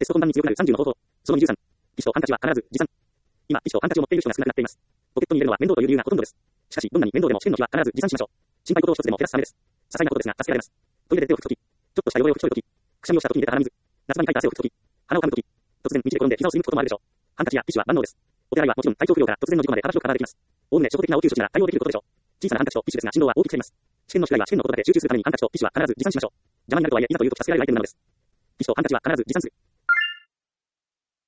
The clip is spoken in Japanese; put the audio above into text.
スト本番に強くなる30の方法。その23。ティッシュとハンカチは必ず持参。今、ティッシュとハンカチを持っている人が少なくなっています。ポケットに入れるのは面倒という理由がほとんどです。しかし、どんなに面倒でも試験の日は必ず持参しましょう。心配事を一つでも減らすためです。些細なことですが助けられます。トイレで手を拭くとき、ちょっとした汚れを拭き取るとき、くしゃみをしたときに出た鼻水、夏場にかいた汗を拭くとき、鼻をかむとき、突然道で転んで膝をすりむくこともあるでしょう。ハンカチやティッシュは万能です。お手洗いはもちろん体調不良から突然の事故まで幅広くカバーできます。おおむね初歩的な応急処置なら対応できることでしょう。小さなハンカチとティッシュですが振動は大きく減ります。試験の宿題は試験のことだけ集中するためにハンカチとティッシュは必ず持参しましょう。邪魔になるとはいえいざという時助けられるアイテムなのです。ティッシュとハンカチは必ず持参する。